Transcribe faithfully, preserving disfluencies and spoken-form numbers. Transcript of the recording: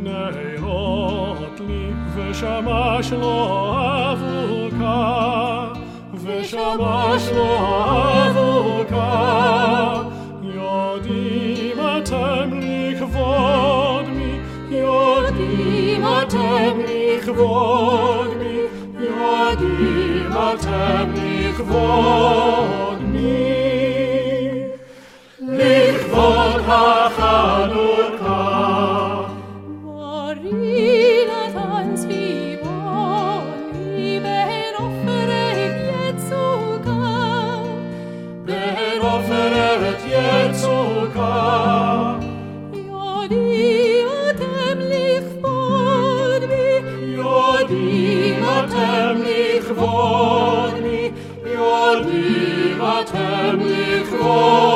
נרות לי ושמש לו אבוקה, ושמש לו אבוקה. יודעים אתם לכבוד מי, יודעים אתם לכבוד מי, יודעים אתם לכבוד מי, לכבוד החנוכה. עופרת יצוקה, יודעים אתם לכבוד מי, יודעים אתם לכבוד מי, יודעים אתם לכבוד